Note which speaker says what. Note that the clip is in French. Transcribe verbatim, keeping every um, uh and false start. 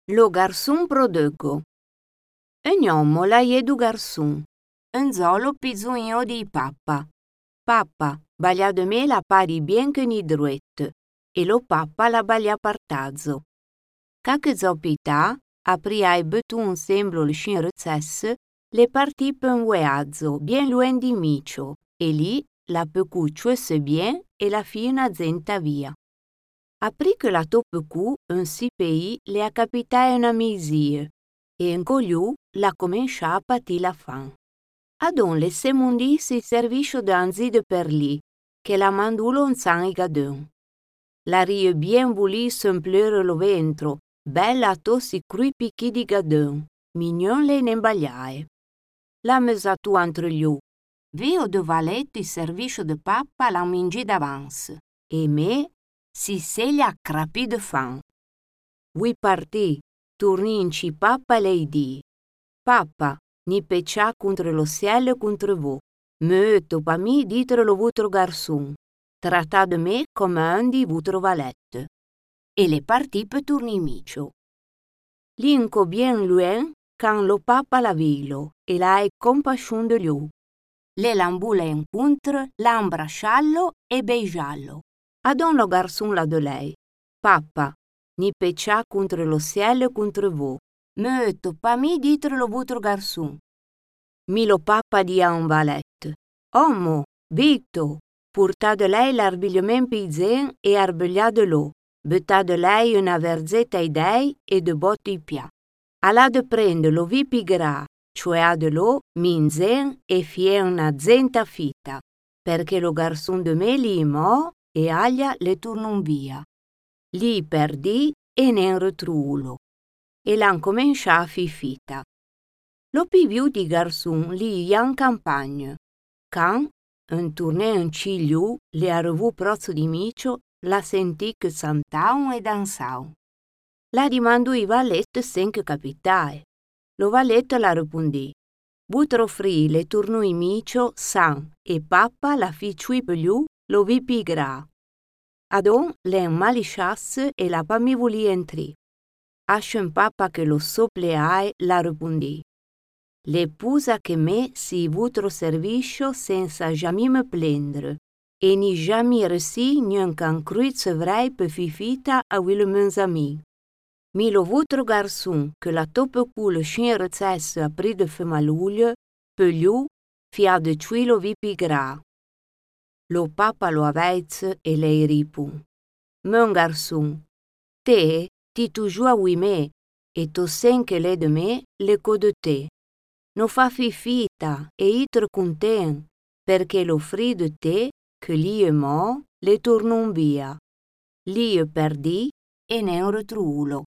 Speaker 1: Lo garçon prodego. Un uomo la ie du garçon. Un zolo pizzonio di pappa. Pappa, baglia de me la pari bien che ni druet. E lo pappa la baglia partazzo. Ca che zopita, apria i beton semblo il scin recesse, le partì pe un weazzo, bien luen di micio, e lì la pecucciuesse bien e la fi una zenta via. Aprì che la toppecu un si pei le a capitai una misie, e un cogliù la comencià a patì la fan. Adon le semundi si serviscio d'anzi de per lì, che la mandulo un san i gadun. La rie bien vulì semplere lo ventro, bella to si crui picchi di gadun, mignon le ne imbagliae. La mesatu entre gli u. Veo de valetto il serviscio de pappa la mingi d'avance, e me si seglia a crapì de fan. Vui partì, turninci pappa lei di. Pappa, ni peccià contro lo cielo e contro vo. Me topa mi ditre lo vutro garçon. Trattà de me come un di vutro valetto. E le partì per turni micio. L'inco bien luen can lo pappa la vilo e la è compasciun de liu. Le l'ambula incontro, l'ambrasciallo e beigiallo. Adon lo garçon la de lei. Pappa, ni peccià contro lo cielo e contro vo. Me topa mi ditre lo vutro garçon. Mi lo pappa dia un valetto. Omo, Vito, purtà de lei l'arbigliament pizzen e arbeglià de l'o. Bettà de lei una verzetta i dei e de botti i pia. Allà de prende lo vi pigherà, cioè a de l'o, minzen e fie una zenta fita, perché lo garçon de me li mo e aglia le turnon via. Li perdì e ne retrulo. E l'han comincià a fi fita. Lo piviu di garçon li ian campagne. Can, un tourné un cigliu, le arrivù prozzo di micio, la sentì che santaun e dansaun. La dimandò i valetto sen che capitae. Lo valetto la rispondì. Butro fri le turnò i micio san e pappa la fi ciui pegliù lo vi pigrà. Adon le malisciasse e la pa mi volì entri. Ascen pappa che lo sopleae la rispondì. Le pusa che me si vutro serviscio senza giamì me plendre. E ni giamì resi nien can cruizze vrei pe fifita a will meus ami. Mi lo vutro garçon che la toppe cu le scin recesse apri de femaluglie, pe liu, fia de ciui lo vi pigrà. Lo pappa lo aveiz e lei ripu. Mon garçon, te ti tu giua ui me, e to sen che le de me, le co de te. No fa fifita e itre conten, perché lo fri de te, che li e mo, le tornon via. Li e perdì e ne retrulo.